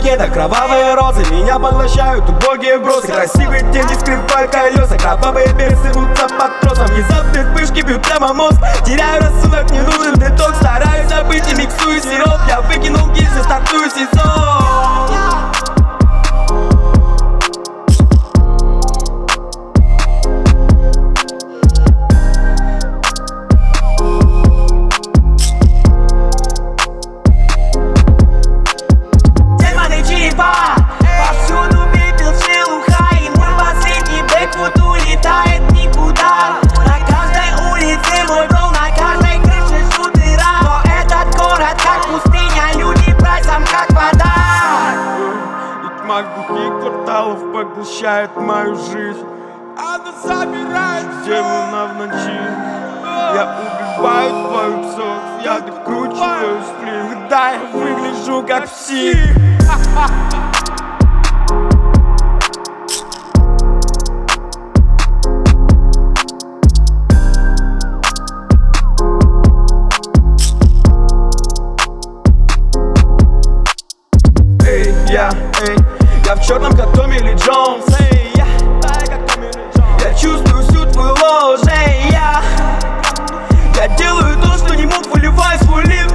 это кровавые розы. Меня поглощают убогие бросы. Красивые тени скрипают колеса. Кровавые берцы рвутся под тросом. Внезапные вспышки бьют прямо мозг. Теряю рассудок, не нужен детокс. Стараюсь забыть и миксую сироп. Я выкинул гильзы, стартую сезон. Повсюду пепел, шелуха, и мой последний бэквуд улетает никуда. На каждой улице мой дом, на каждой крыше шутера. Но этот город как пустыня, люди прайсом как вода. И тьма глухих кварталов поглощает мою жизнь. Она забирает демона в ночи. Я убиваю твою псов, я докручиваю сплин. Когда я выгляжу как псих. Я в черном как Томми Ли Джонс. Я чувствую всю твою ложь. Я делаю то, что не мог, выливаю свой ливер.